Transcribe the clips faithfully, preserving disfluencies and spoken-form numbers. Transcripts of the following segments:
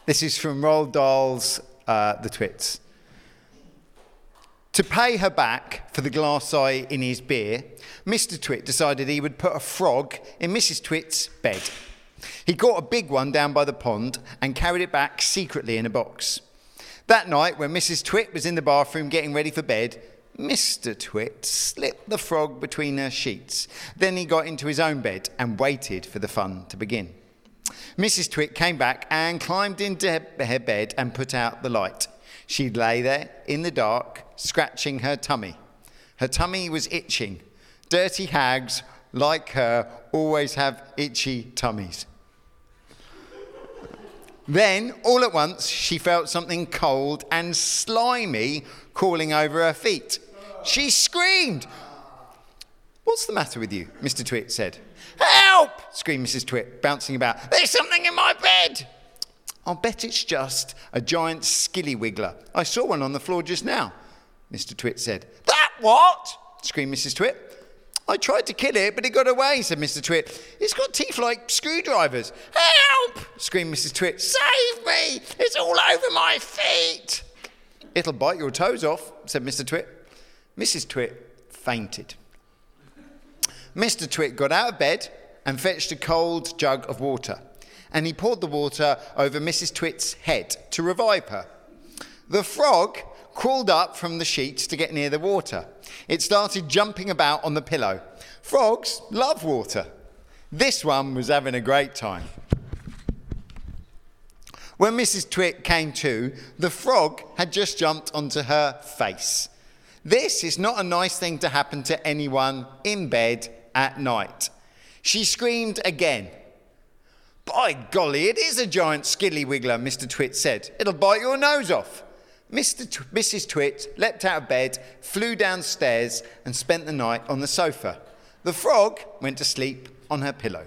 This is from Roald Dahl's uh, The Twits. To pay her back for the glass eye in his beer, Mister Twit decided he would put a frog in Missus Twit's bed. He caught a big one down by the pond and carried it back secretly in a box. That night, when Missus Twit was in the bathroom getting ready for bed, Mister Twit slipped the frog between her sheets. Then he got into his own bed and waited for the fun to begin. Missus Twit came back and climbed into her bed and put out the light. She'd lay there in the dark, scratching her tummy. Her tummy was itching. Dirty hags, like her, always have itchy tummies. Then, all at once, she felt something cold and slimy crawling over her feet. She screamed. "What's the matter with you?" Mister Twit said. "Help!" screamed Missus Twit, bouncing about. "There's something in my bed!" "I'll bet it's just a giant skilly wiggler. I saw one on the floor just now," Mister Twit said. "That what?" screamed Missus Twit. "I tried to kill it, but it got away," said Mister Twit. "It's got teeth like screwdrivers." "Help!" screamed Missus Twit. "Save me! It's all over my feet!" "It'll bite your toes off," said Mister Twit. Missus Twit fainted. Mister Twit got out of bed and fetched a cold jug of water, and he poured the water over Missus Twit's head to revive her. The frog crawled up from the sheets to get near the water. It started jumping about on the pillow. Frogs love water. This one was having a great time. When Missus Twit came to, the frog had just jumped onto her face. This is not a nice thing to happen to anyone in bed at night. She screamed again. "By golly, it is a giant skilly wiggler," Mister Twit said. "It'll bite your nose off." Mister T- Missus Twit leapt out of bed, flew downstairs, and spent the night on the sofa. The frog went to sleep on her pillow.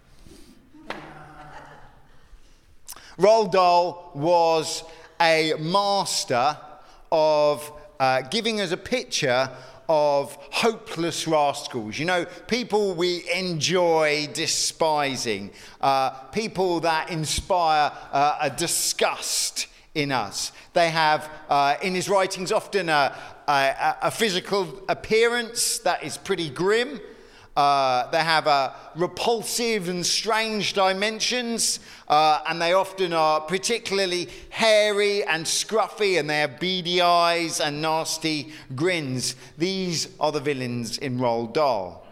Roald Dahl was a master of uh, giving us a picture of hopeless rascals. You know, people we enjoy despising, uh, people that inspire uh, a disgust in us. They have, uh, in his writings, often a, a, a physical appearance that is pretty grim. Uh, they have a repulsive and strange dimensions, uh, and they often are particularly hairy and scruffy, and they have beady eyes and nasty grins. These are the villains in Roald Dahl.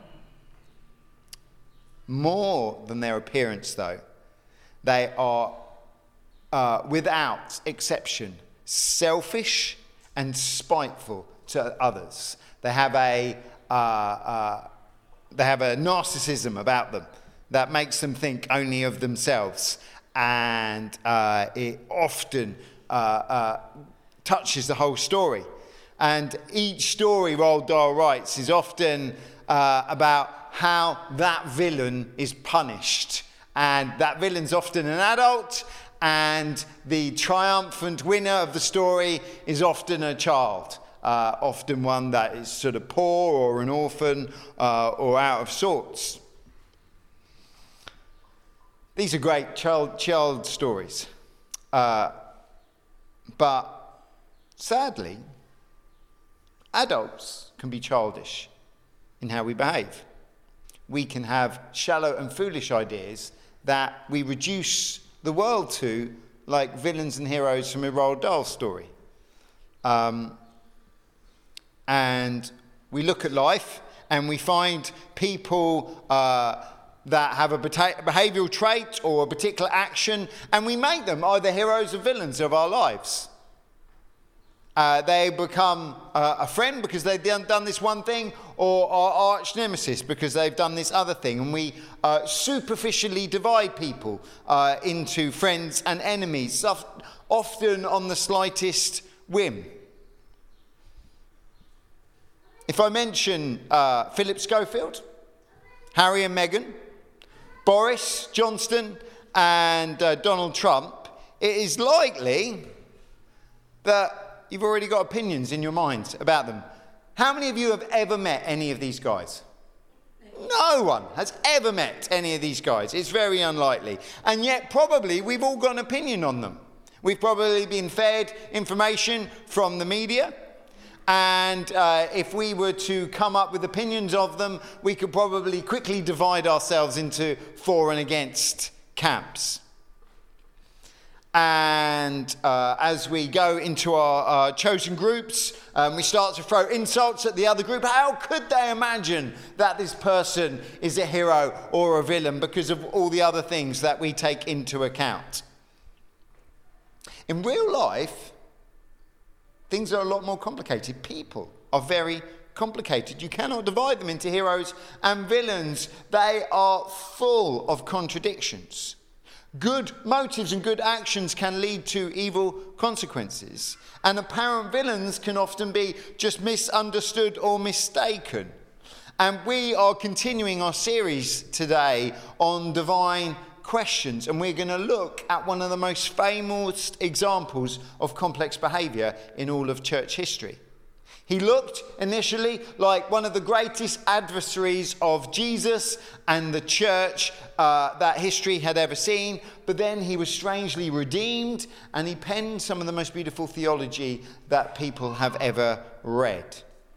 More than their appearance, though, they are, uh, without exception, selfish and spiteful to others. They have a uh, uh, They have a narcissism about them that makes them think only of themselves, and uh, it often uh, uh, touches the whole story. And each story Roald Dahl writes is often uh, about how that villain is punished, and that villain's often an adult, and the triumphant winner of the story is often a child. Uh, often one that is sort of poor or an orphan uh, or out of sorts. These are great child, child stories. Uh, but sadly, adults can be childish in how we behave. We can have shallow and foolish ideas that we reduce the world to, like villains and heroes from a Roald Dahl story. Um, And we look at life and we find people uh, that have a beta- behavioural trait or a particular action, and we make them either heroes or villains of our lives. Uh, they become uh, a friend because they've done, done this one thing, or our arch nemesis because they've done this other thing. And we uh, superficially divide people uh, into friends and enemies, often on the slightest whim. If I mention uh, Philip Schofield, Harry and Meghan, Boris Johnson and uh, Donald Trump, it is likely that you've already got opinions in your mind about them. How many of you have ever met any of these guys? No one has ever met any of these guys. It's very unlikely. And yet probably we've all got an opinion on them. We've probably been fed information from the media. And uh, if we were to come up with opinions of them, we could probably quickly divide ourselves into for and against camps. And uh, as we go into our, our chosen groups, um, we start to throw insults at the other group. How could they imagine that this person is a hero or a villain because of all the other things that we take into account? In real life, things are a lot more complicated. People are very complicated. You cannot divide them into heroes and villains. They are full of contradictions. Good motives and good actions can lead to evil consequences. And apparent villains can often be just misunderstood or mistaken. And we are continuing our series today on divine questions. And we're going to look at one of the most famous examples of complex behaviour in all of church history. He looked initially like one of the greatest adversaries of Jesus and the church uh, that history had ever seen, but then he was strangely redeemed and he penned some of the most beautiful theology that people have ever read.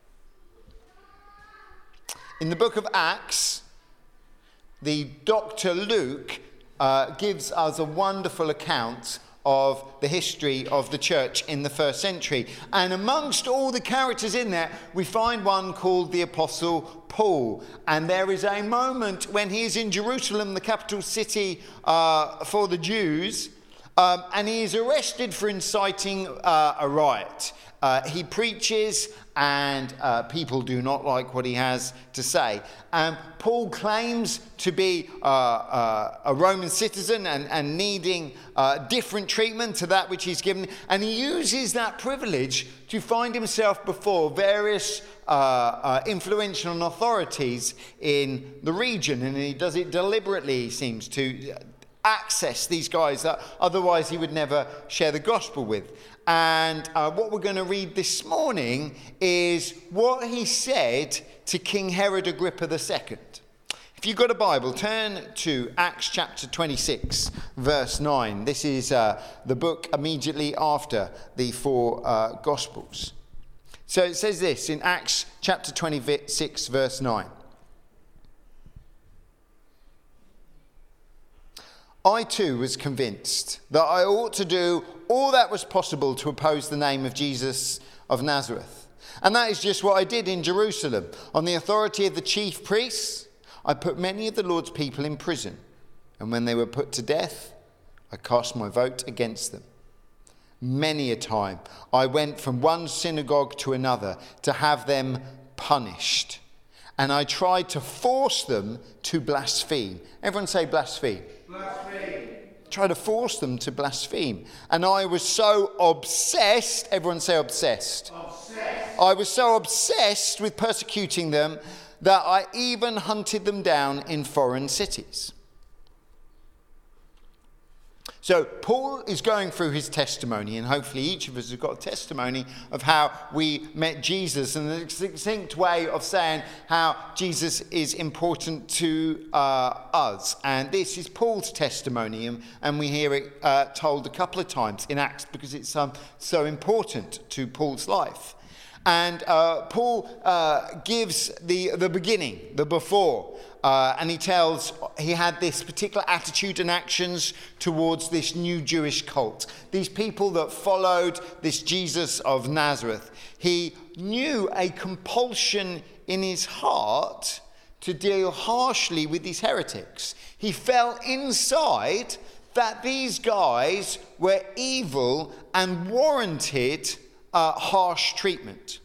In the book of Acts, the Doctor Luke uh, gives us a wonderful account of the history of the church in the first century. And amongst all the characters in there, we find one called the Apostle Paul. And there is a moment when he is in Jerusalem, the capital city uh, for the Jews, um, and he is arrested for inciting uh, a riot. Uh, he preaches and uh, people do not like what he has to say. Um, Paul claims to be uh, uh, a Roman citizen and, and needing uh, different treatment to that which he's given. And he uses that privilege to find himself before various uh, uh, influential authorities in the region. And he does it deliberately, he seems to access these guys that otherwise he would never share the gospel with. And uh, what we're going to read this morning is what he said to King Herod Agrippa the Second. If you've got a Bible, turn to Acts chapter twenty-six, verse nine. This is uh, the book immediately after the four uh, Gospels. So it says this in Acts chapter twenty-six, verse nine. I too was convinced that I ought to do all that was possible to oppose the name of Jesus of Nazareth. And that is just what I did in Jerusalem. On the authority of the chief priests, I put many of the Lord's people in prison. And when they were put to death, I cast my vote against them. Many a time I went from one synagogue to another to have them punished. And I tried to force them to blaspheme. Everyone say blaspheme. Blaspheme. Try to force them to blaspheme. And I was so obsessed, everyone say obsessed. Obsessed. I was so obsessed with persecuting them that I even hunted them down in foreign cities. So Paul is going through his testimony, and hopefully each of us has got a testimony of how we met Jesus, and a succinct way of saying how Jesus is important to uh, us. And this is Paul's testimony, and, and we hear it uh, told a couple of times in Acts because it's um, so important to Paul's life. And uh, Paul uh, gives the, the beginning, the before. Uh, and he tells he had this particular attitude and actions towards this new Jewish cult. These people that followed this Jesus of Nazareth. He knew a compulsion in his heart to deal harshly with these heretics. He felt inside that these guys were evil and warranted uh, harsh treatment.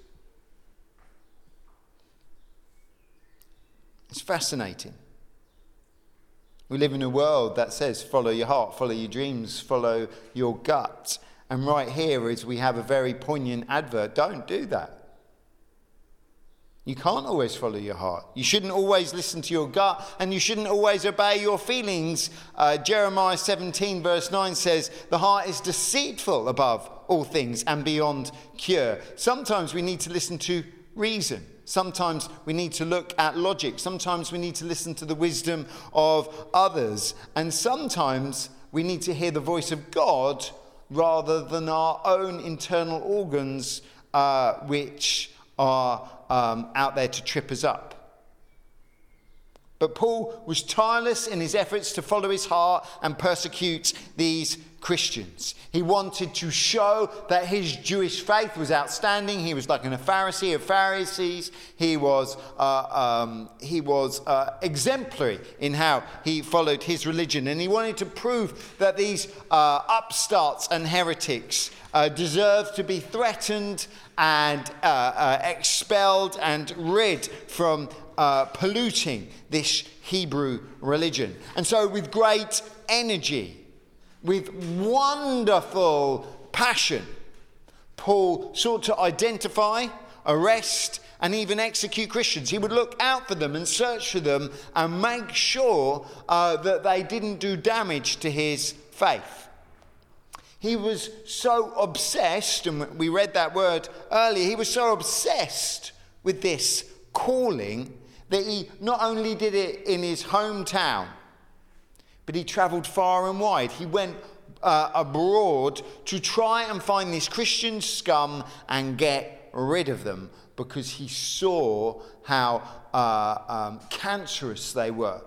It's fascinating. We live in a world that says follow your heart, follow your dreams, follow your gut. And right here is we have a very poignant advert. Don't do that. You can't always follow your heart. You shouldn't always listen to your gut, and you shouldn't always obey your feelings. Uh, Jeremiah seventeen verse nine says, the heart is deceitful above all things and beyond cure. Sometimes we need to listen to reason. Sometimes we need to look at logic. Sometimes we need to listen to the wisdom of others. And sometimes we need to hear the voice of God rather than our own internal organs, uh, which are um, out there to trip us up. But Paul was tireless in his efforts to follow his heart and persecute these Christians. He wanted to show that his Jewish faith was outstanding. He was like a Pharisee of Pharisees. He was uh, um, he was uh, exemplary in how he followed his religion. And he wanted to prove that these uh, upstarts and heretics uh, deserved to be threatened and uh, uh, expelled and rid from uh, polluting this Hebrew religion. And so with great energy, with wonderful passion, Paul sought to identify, arrest, and even execute Christians. He would look out for them and search for them and make sure uh, that they didn't do damage to his faith. He was so obsessed, and we read that word earlier, he was so obsessed with this calling that he not only did it in his hometown, but he travelled far and wide. He went uh, abroad to try and find this Christian scum and get rid of them, because he saw how uh, um, cancerous they were.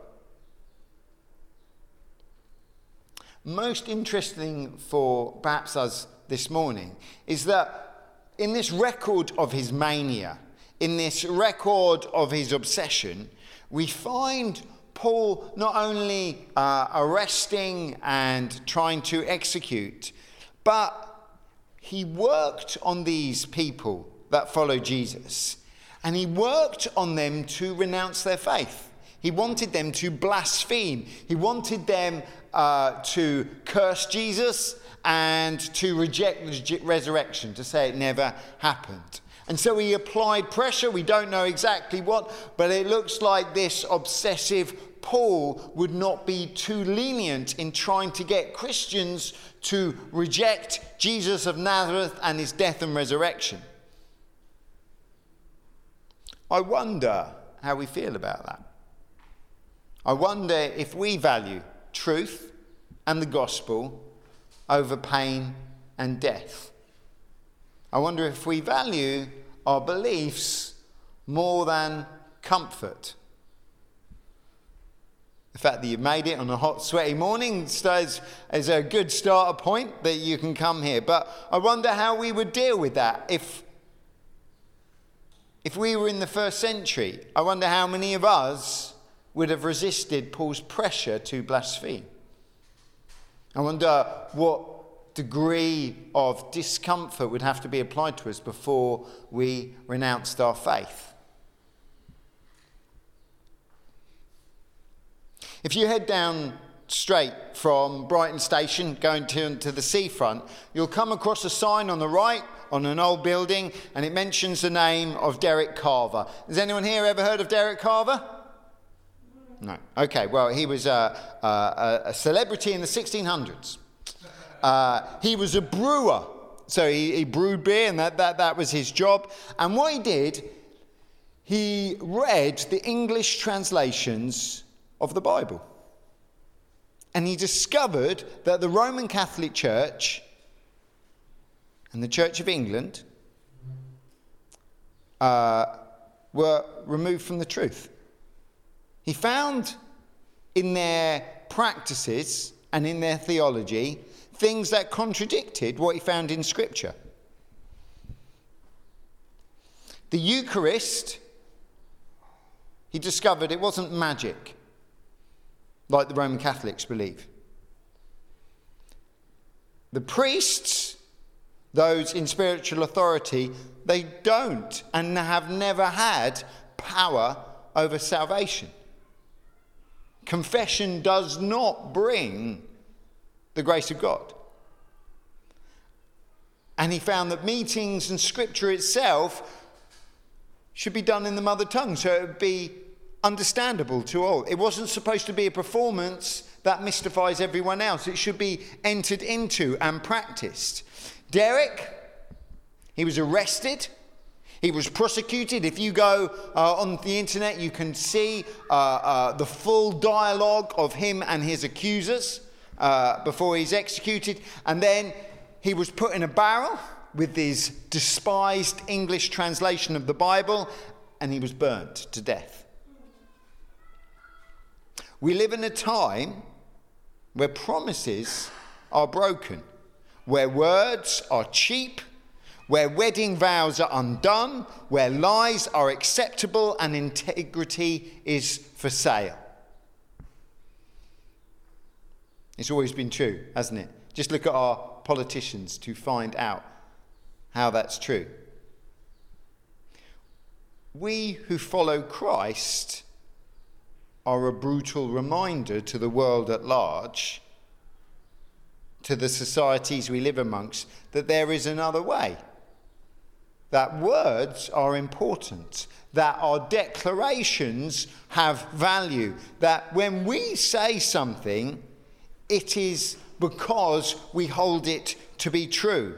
Most interesting for perhaps us this morning is that in this record of his mania, in this record of his obsession, we find Paul not only uh, arresting and trying to execute, but he worked on these people that follow Jesus, and he worked on them to renounce their faith. He wanted them to blaspheme. He wanted them uh, to curse Jesus and to reject the resurrection, to say it never happened. And so he applied pressure. We don't know exactly what, but it looks like this obsessive Paul would not be too lenient in trying to get Christians to reject Jesus of Nazareth and his death and resurrection. I wonder how we feel about that. I wonder if we value truth and the gospel over pain and death. I wonder if we value our beliefs more than comfort. The fact that you've made it on a hot, sweaty morning is, is a good starter point that you can come here. But I wonder how we would deal with that if, if we were in the first century. I wonder how many of us would have resisted Paul's pressure to blaspheme. I wonder what degree of discomfort would have to be applied to us before we renounced our faith. If you head down straight from Brighton Station going to, to the seafront, you'll come across a sign on the right on an old building, and it mentions the name of Derek Carver. Has anyone here ever heard of Derek Carver? No. Okay, well, he was a, a, a celebrity in the sixteen hundreds. Uh, he was a brewer, so he, he brewed beer, and that, that, that was his job. And what he did, he read the English translations of the Bible. And he discovered that the Roman Catholic Church and the Church of England uh, were removed from the truth. He found in their practices and in their theology things that contradicted what he found in Scripture. The Eucharist, he discovered it wasn't magic, like the Roman Catholics believe. The priests, those in spiritual authority, they don't and have never had power over salvation. Confession does not bring the grace of God. And he found that meetings and Scripture itself should be done in the mother tongue, so it would be understandable to all. It wasn't supposed to be a performance that mystifies everyone else. It should be entered into and practiced. Derek, he was arrested. He was prosecuted. If you go uh, on the internet, you can see uh, uh, the full dialogue of him and his accusers uh, before he's executed. And then he was put in a barrel with his despised English translation of the Bible, and he was burnt to death. We live in a time where promises are broken, where words are cheap, where wedding vows are undone, where lies are acceptable and integrity is for sale. It's always been true, hasn't it? Just look at our politicians to find out how that's true. We who follow Christ are a brutal reminder to the world at large, to the societies we live amongst, that there is another way. That words are important, that our declarations have value, that when we say something, it is because we hold it to be true.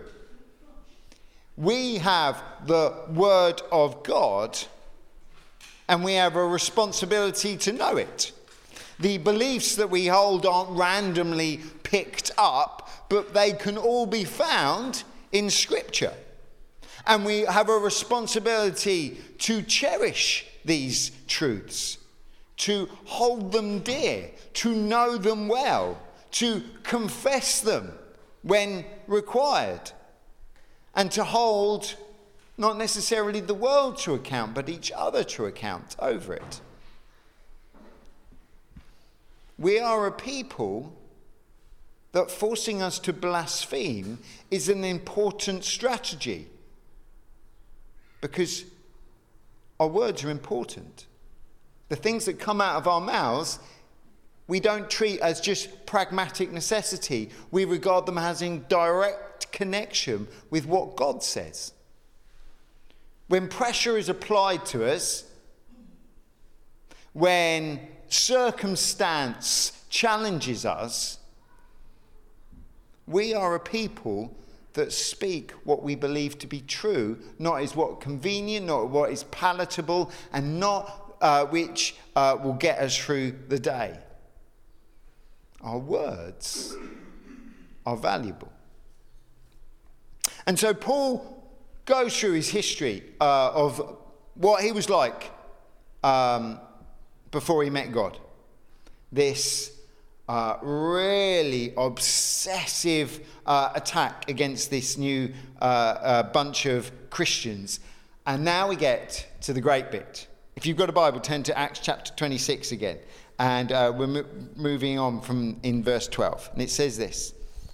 We have the Word of God, and we have a responsibility to know it. The beliefs that we hold aren't randomly picked up, but they can all be found in Scripture. And we have a responsibility to cherish these truths, to hold them dear, to know them well, to confess them when required, and to hold not necessarily the world to account, but each other to account over it. We are a people that forcing us to blaspheme is an important strategy, because our words are important. The things that come out of our mouths, we don't treat as just pragmatic necessity. We regard them as in direct connection with what God says. When pressure is applied to us, when circumstance challenges us, we are a people that speak what we believe to be true, not as what convenient, not what is palatable, and not uh, which uh, will get us through the day. Our words are valuable. And so Paul goes through his history uh, of what he was like um, before he met God. This uh, really obsessive uh, attack against this new uh, uh, bunch of Christians. And now we get to the great bit. If you've got a Bible, turn to Acts chapter twenty-six again. And uh, we're mo- moving on from in verse twelve. And it says this.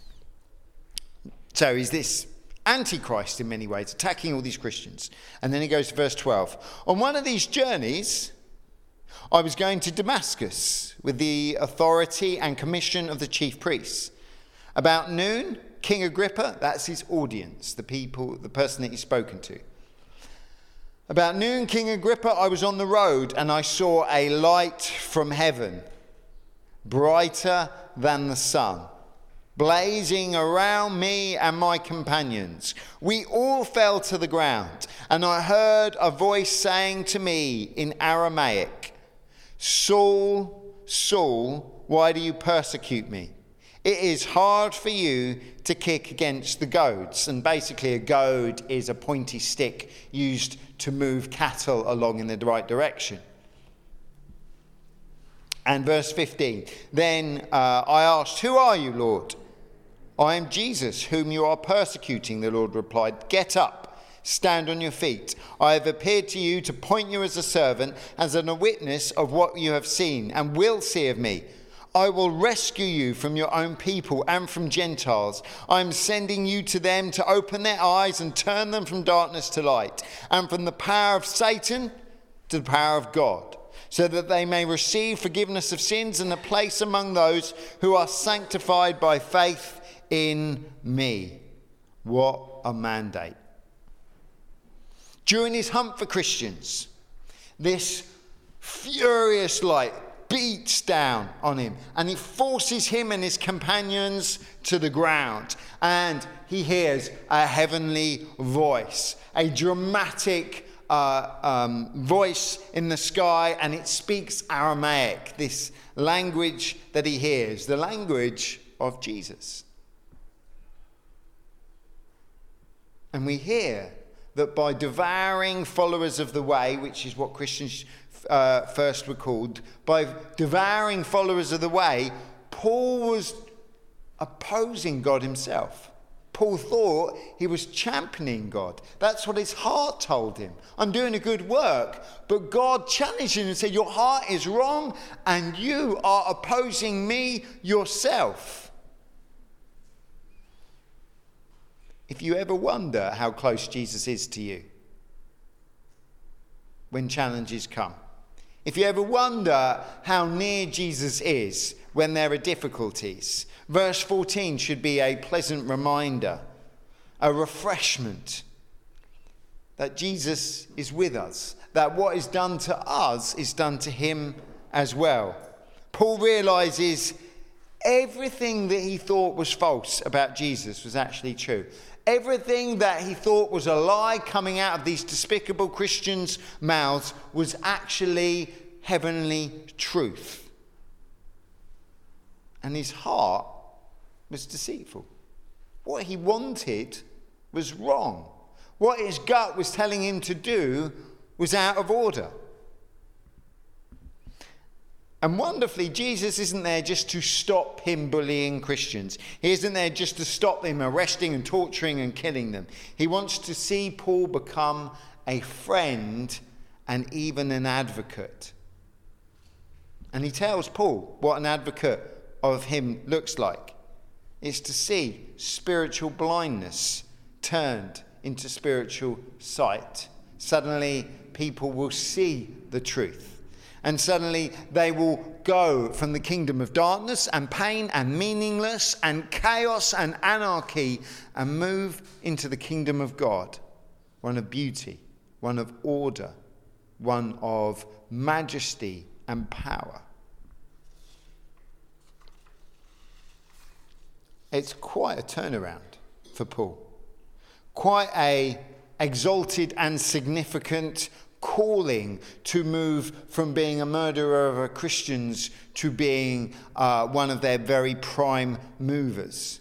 So he's this Antichrist in many ways, attacking all these Christians. And then he goes to verse twelve. On one of these journeys, I was going to Damascus with the authority and commission of the chief priests. About noon, King Agrippa, that's his audience, the people, the person that he's spoken to. About noon, King Agrippa, I was on the road and I saw a light from heaven, brighter than the sun, blazing around me and my companions. We all fell to the ground, and I heard a voice saying to me in Aramaic, Saul, Saul, why do you persecute me? It is hard for you to kick against the goads. And basically a goad is a pointy stick used to move cattle along in the right direction. And verse fifteen, then uh, I asked, who are you, Lord? I am Jesus, whom you are persecuting, the Lord replied. Get up, stand on your feet. I have appeared to you to point you as a servant, as a witness of what you have seen and will see of me. I will rescue you from your own people and from Gentiles. I am sending you to them to open their eyes and turn them from darkness to light, and from the power of Satan to the power of God, so that they may receive forgiveness of sins and a place among those who are sanctified by faith in me. What a mandate. During his hunt for Christians, this furious light beats down on him, and it forces him and his companions to the ground, and he hears a heavenly voice, a dramatic uh, um, voice in the sky, and it speaks Aramaic, this language that he hears, the language of Jesus. And we hear that by devouring followers of the way, which is what Christians uh, first were called, by devouring followers of the way, Paul was opposing God himself. Paul thought he was championing God. That's what his heart told him. I'm doing a good work. But God challenged him and said, your heart is wrong and you are opposing me yourself. If you ever wonder how close Jesus is to you when challenges come, if you ever wonder how near Jesus is when there are difficulties, verse fourteen should be a pleasant reminder, a refreshment that Jesus is with us, that what is done to us is done to him as well. Paul realizes everything that he thought was false about Jesus was actually true. Everything that he thought was a lie coming out of these despicable Christians' mouths was actually heavenly truth. And his heart was deceitful. What he wanted was wrong. What his gut was telling him to do was out of order. And wonderfully, Jesus isn't there just to stop him bullying Christians. He isn't there just to stop him arresting and torturing and killing them. He wants to see Paul become a friend and even an advocate. And he tells Paul what an advocate of him looks like. It's to see spiritual blindness turned into spiritual sight. Suddenly, people will see the truth. And suddenly they will go from the kingdom of darkness and pain and meaningless and chaos and anarchy and move into the kingdom of God. One of beauty, one of order, one of majesty and power. It's quite a turnaround for Paul. Quite a exalted and significant calling to move from being a murderer of Christians to being uh, one of their very prime movers.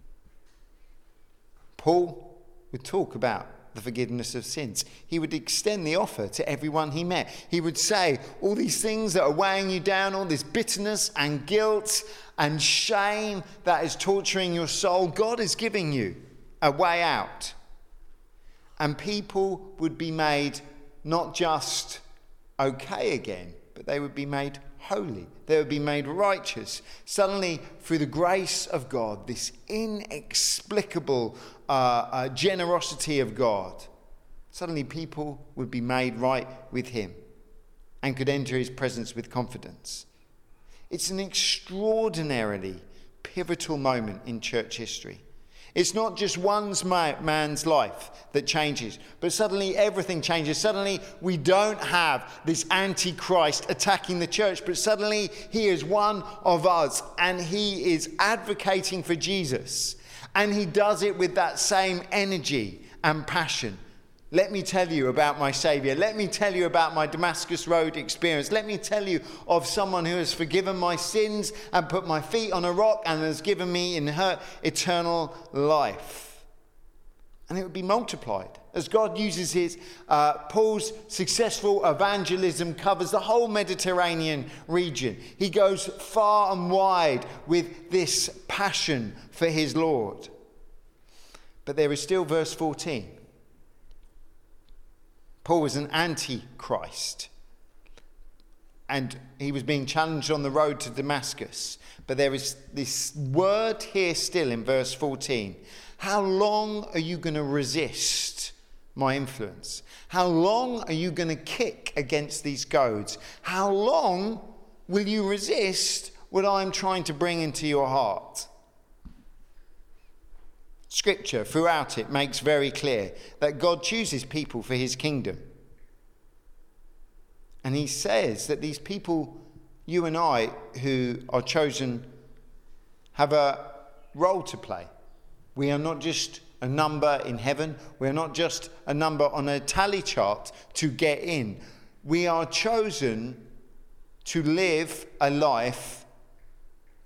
Paul would talk about the forgiveness of sins. He would extend the offer to everyone he met. He would say, all these things that are weighing you down, all this bitterness and guilt and shame that is torturing your soul, God is giving you a way out. And people would be made not just okay again, but they would be made holy. They would be made righteous. Suddenly, through the grace of God, this inexplicable uh, uh, generosity of God, suddenly people would be made right with him and could enter his presence with confidence. It's an extraordinarily pivotal moment in church history. It's not just one man's life that changes, but suddenly everything changes. Suddenly we don't have this antichrist attacking the church, but suddenly he is one of us and he is advocating for Jesus. And he does it with that same energy and passion. Let me tell you about my Saviour. Let me tell you about my Damascus Road experience. Let me tell you of someone who has forgiven my sins and put my feet on a rock and has given me in her eternal life. And it would be multiplied as God uses his, uh, Paul's successful evangelism covers the whole Mediterranean region. He goes far and wide with this passion for his Lord. But there is still verse fourteen. Paul was an antichrist, and he was being challenged on the road to Damascus. But there is this word here still in verse fourteen. How long are you going to resist my influence? How long are you going to kick against these goads? How long will you resist what I'm trying to bring into your heart? Scripture throughout it makes very clear that God chooses people for his kingdom. And he says that these people, you and I, who are chosen, have a role to play. We are not just a number in heaven. We are not just a number on a tally chart to get in. We are chosen to live a life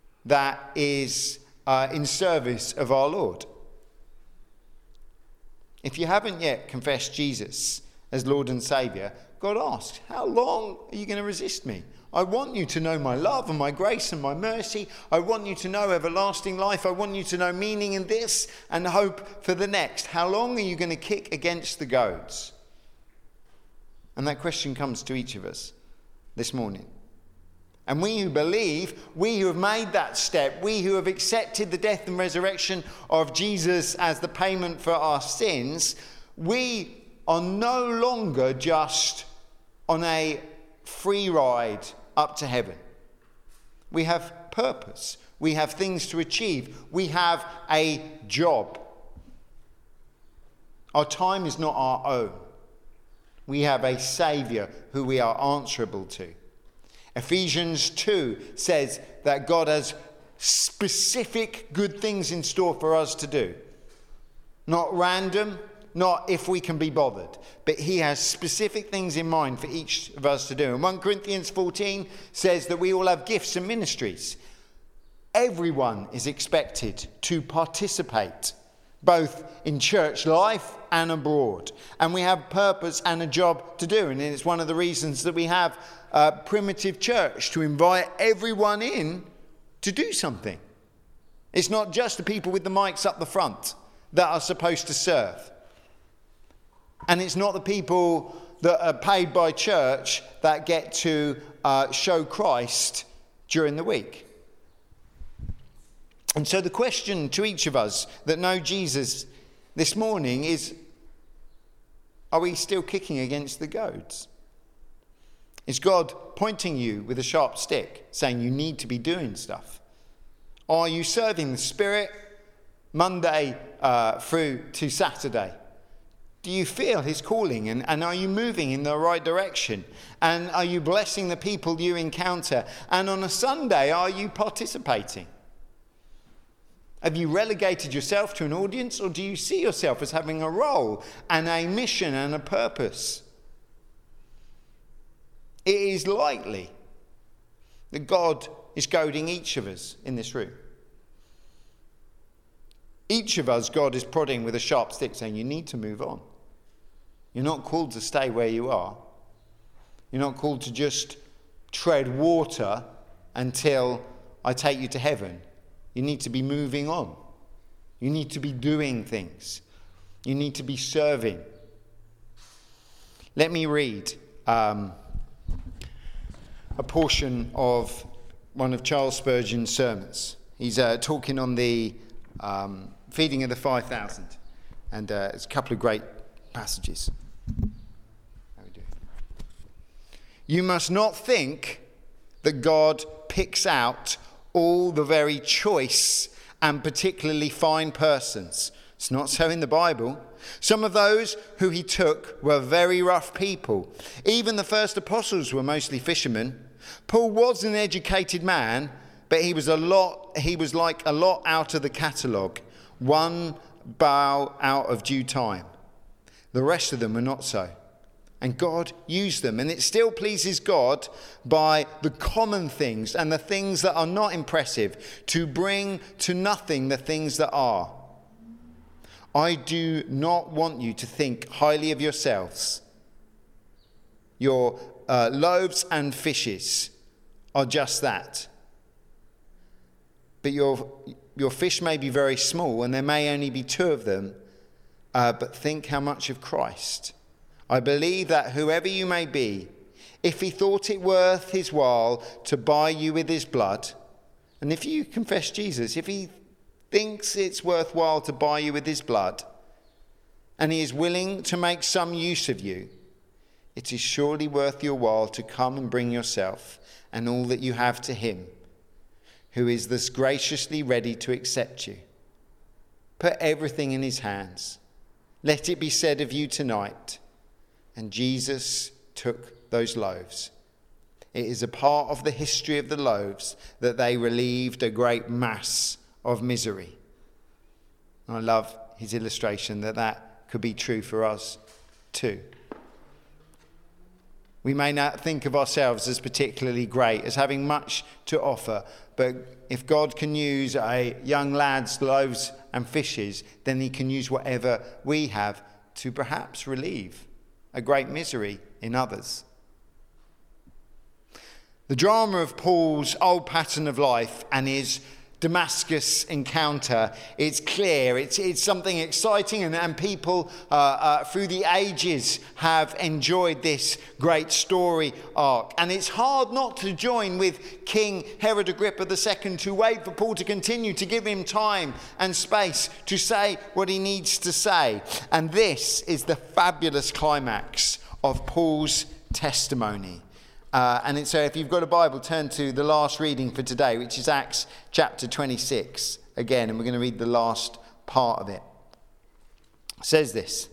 that is uh, in service of our Lord. If you haven't yet confessed Jesus as Lord and Saviour, God asks, how long are you going to resist me? I want you to know my love and my grace and my mercy. I want you to know everlasting life. I want you to know meaning in this and hope for the next. How long are you going to kick against the goads? And that question comes to each of us this morning. And we who believe, we who have made that step, we who have accepted the death and resurrection of Jesus as the payment for our sins, we are no longer just on a free ride up to heaven. We have purpose. We have things to achieve. We have a job. Our time is not our own. We have a Saviour who we are answerable to. Ephesians two says that God has specific good things in store for us to do. Not random, not if we can be bothered, but he has specific things in mind for each of us to do. And First Corinthians fourteen says that we all have gifts and ministries. Everyone is expected to participate, both in church life and abroad. And we have purpose and a job to do. And it's one of the reasons that we have a primitive church, to invite everyone in to do something. It's not just the people with the mics up the front that are supposed to serve. And it's not the people that are paid by church that get to uh, show Christ during the week. And so the question to each of us that know Jesus this morning is, are we still kicking against the goads? Is God pointing you with a sharp stick, saying you need to be doing stuff? Or are you serving the Spirit Monday uh, through to Saturday? Do you feel his calling, and, and are you moving in the right direction? And are you blessing the people you encounter? And on a Sunday, are you participating? Have you relegated yourself to an audience, or do you see yourself as having a role and a mission and a purpose? It is likely that God is goading each of us in this room. Each of us, God is prodding with a sharp stick, saying, you need to move on. You're not called to stay where you are. You're not called to just tread water until I take you to heaven. You need to be moving on. You need to be doing things. You need to be serving. Let me read um, a portion of one of Charles Spurgeon's sermons. He's uh, talking on the um, feeding of the five thousand. And uh, it's a couple of great passages. How we do? You must not think that God picks out all the very choice and particularly fine persons. It's not so in the Bible. Some of those who he took were very rough people. Even the first apostles were mostly fishermen. Paul was an educated man, but he was a lot. He was like a lot out of the catalogue, one bow out of due time. The rest of them were not so. And God used them. And it still pleases God by the common things and the things that are not impressive to bring to nothing the things that are. I do not want you to think highly of yourselves. Your uh, loaves and fishes are just that. But your, your fish may be very small, and there may only be two of them. Uh, but think how much of Christ. I believe that whoever you may be, if he thought it worth his while to buy you with his blood, and if you confess Jesus, if he thinks it's worthwhile to buy you with his blood, and he is willing to make some use of you, it is surely worth your while to come and bring yourself and all that you have to him, who is thus graciously ready to accept you. Put everything in his hands. Let it be said of you tonight, and Jesus took those loaves. It is a part of the history of the loaves that they relieved a great mass of misery. And I love his illustration that that could be true for us too. We may not think of ourselves as particularly great, as having much to offer, but if God can use a young lad's loaves and fishes, then he can use whatever we have to perhaps relieve a great misery in others. The drama of Paul's old pattern of life and his Damascus encounter, it's clear, it's, it's something exciting, and, and people uh, uh, through the ages have enjoyed this great story arc. And it's hard not to join with King Herod Agrippa the Second to wait for Paul to continue, to give him time and space to say what he needs to say. And this is the fabulous climax of Paul's testimony. Uh, and so if you've got a Bible, turn to the last reading for today, which is Acts chapter twenty-six again, and we're going to read the last part of it. It says this.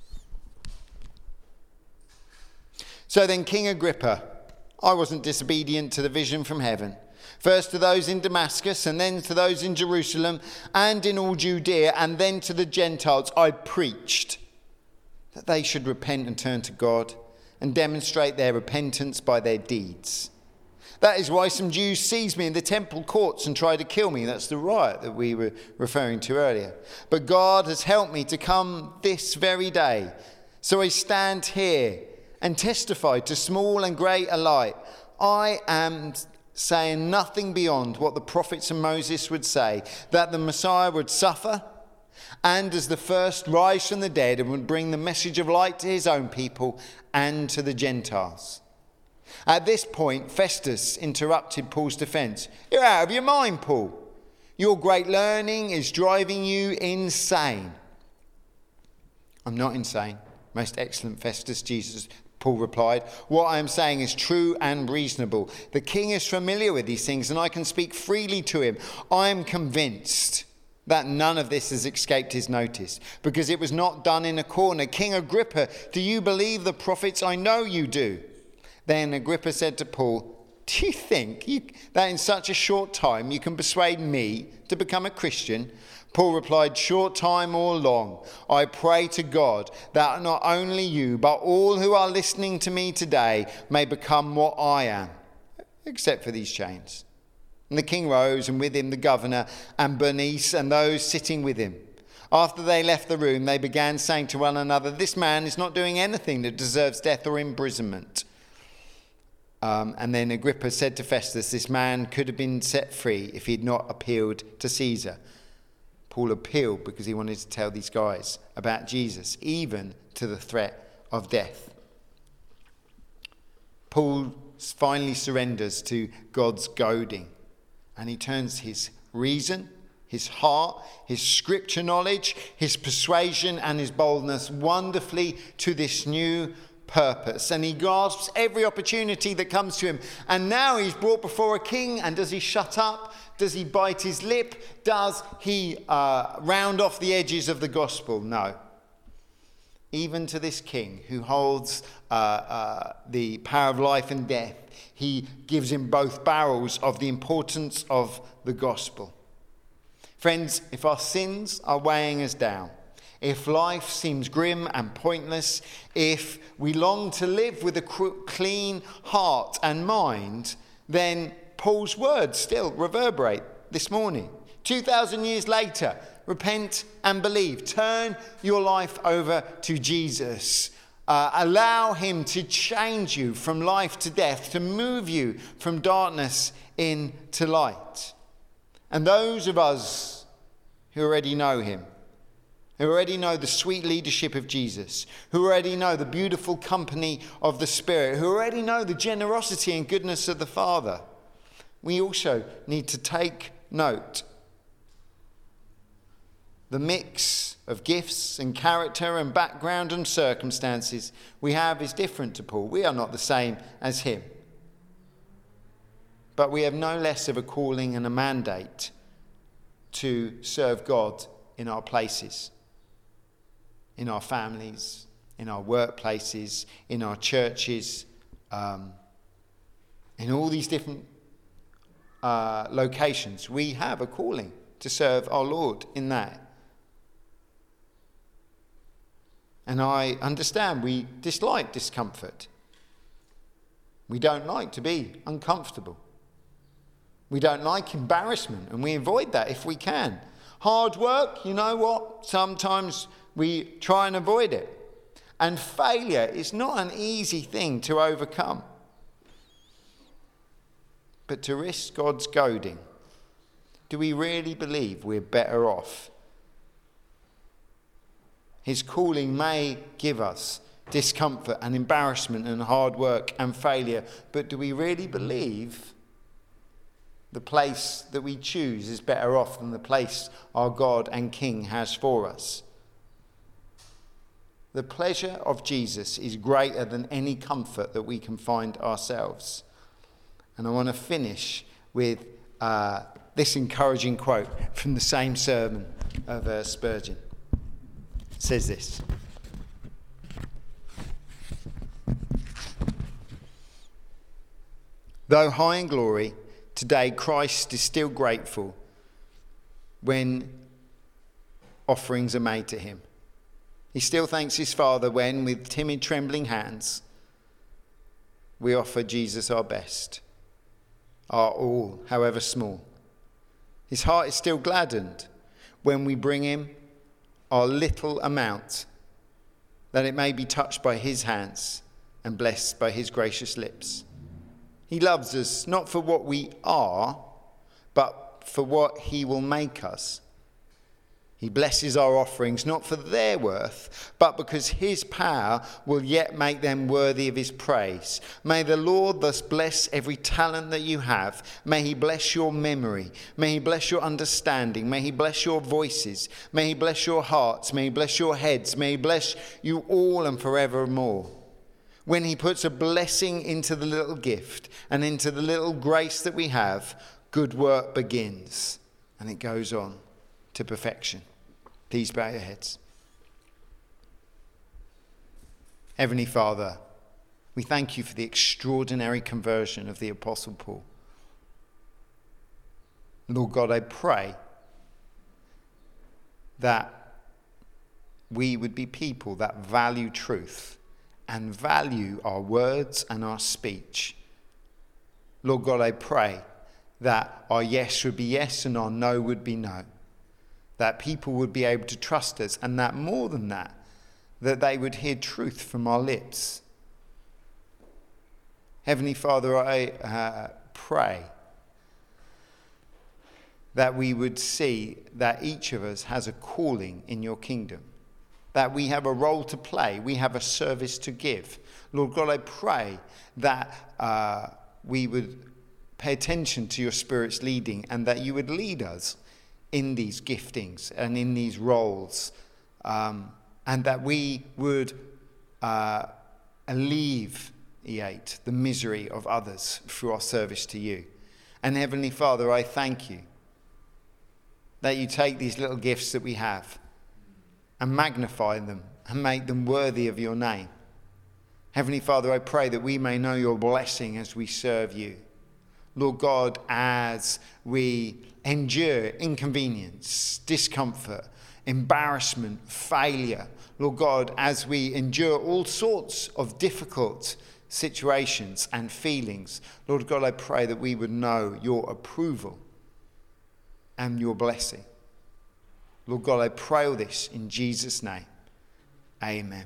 So then King Agrippa, I wasn't disobedient to the vision from heaven. First to those in Damascus, and then to those in Jerusalem, and in all Judea, and then to the Gentiles, I preached that they should repent and turn to God, and demonstrate their repentance by their deeds. That is why some Jews seized me in the temple courts and tried to kill me. That's the riot that we were referring to earlier. But God has helped me to come this very day. So I stand here and testify to small and great alike. I am saying nothing beyond what the prophets and Moses would say, that the Messiah would suffer, and as the first rise from the dead, and would bring the message of light to his own people and to the Gentiles. At this point, Festus interrupted Paul's defense. You're out of your mind, Paul. Your great learning is driving you insane. I'm not insane, most excellent Festus, Jesus, Paul replied. What I am saying is true and reasonable. The king is familiar with these things, and I can speak freely to him. I am convinced that none of this has escaped his notice, because it was not done in a corner. King Agrippa, do you believe the prophets? I know you do. Then Agrippa said to Paul, do you think you, that in such a short time you can persuade me to become a Christian? Paul replied, short time or long, I pray to God that not only you, but all who are listening to me today may become what I am, except for these chains. And the king rose, and with him the governor and Bernice and those sitting with him. After they left the room, they began saying to one another, this man is not doing anything that deserves death or imprisonment. Um, and then Agrippa said to Festus, this man could have been set free if he had not appealed to Caesar. Paul appealed because he wanted to tell these guys about Jesus, even to the threat of death. Paul finally surrenders to God's goading. And he turns his reason, his heart, his scripture knowledge, his persuasion and his boldness wonderfully to this new purpose. And he grasps every opportunity that comes to him. And now he's brought before a king. And does he shut up? Does he bite his lip? Does he uh, round off the edges of the gospel? No. Even to this king who holds uh, uh, the power of life and death, he gives him both barrels of the importance of the gospel. Friends, if our sins are weighing us down, if life seems grim and pointless, if we long to live with a clean heart and mind, then Paul's words still reverberate this morning. two thousand years later, repent and believe. Turn your life over to Jesus. Uh, allow him to change you from life to death, to move you from darkness into light. And those of us who already know him, who already know the sweet leadership of Jesus, who already know the beautiful company of the Spirit, who already know the generosity and goodness of the Father, we also need to take note. The mix of gifts and character and background and circumstances we have is different to Paul. We are not the same as him. But we have no less of a calling and a mandate to serve God in our places, in our families, in our workplaces, in our churches, um, in all these different uh, locations. We have a calling to serve our Lord in that. And I understand we dislike discomfort. We don't like to be uncomfortable. We don't like embarrassment, and we avoid that if we can. Hard work, you know what? Sometimes we try and avoid it. And failure is not an easy thing to overcome. But to risk God's goading, do we really believe we're better off? His calling may give us discomfort and embarrassment and hard work and failure, but do we really believe the place that we choose is better off than the place our God and King has for us? The pleasure of Jesus is greater than any comfort that we can find ourselves. And I want to finish with uh, this encouraging quote from the same sermon of uh, Spurgeon. It says this: "Though high in glory, today Christ is still grateful when offerings are made to him. He still thanks his Father when, with timid, trembling hands, we offer Jesus our best, our all, however small. His heart is still gladdened when we bring him our little amount, that it may be touched by his hands and blessed by his gracious lips. He loves us not for what we are, but for what he will make us. He blesses our offerings not for their worth, but because his power will yet make them worthy of his praise. May the Lord thus bless every talent that you have. May he bless your memory. May he bless your understanding. May he bless your voices. May he bless your hearts. May he bless your heads. May he bless you all and forevermore. When he puts a blessing into the little gift and into the little grace that we have, good work begins." And it goes on to perfection. Please bow your heads. Heavenly Father, we thank you for the extraordinary conversion of the Apostle Paul. Lord God, I pray that we would be people that value truth and value our words and our speech. Lord God, I pray that our yes would be yes and our no would be no. That people would be able to trust us, and that more than that, that they would hear truth from our lips. Heavenly Father, I uh, pray that we would see that each of us has a calling in your kingdom, that we have a role to play, we have a service to give. Lord God, I pray that uh, we would pay attention to your Spirit's leading, and that you would lead us in these giftings and in these roles, um, and that we would uh, alleviate the misery of others through our service to you. And Heavenly Father, I thank you that you take these little gifts that we have and magnify them and make them worthy of your name. Heavenly Father, I pray that we may know your blessing as we serve you. Lord God, as we endure inconvenience, discomfort, embarrassment, failure, Lord God, as we endure all sorts of difficult situations and feelings, Lord God, I pray that we would know your approval and your blessing. Lord God, I pray all this in Jesus' name. Amen.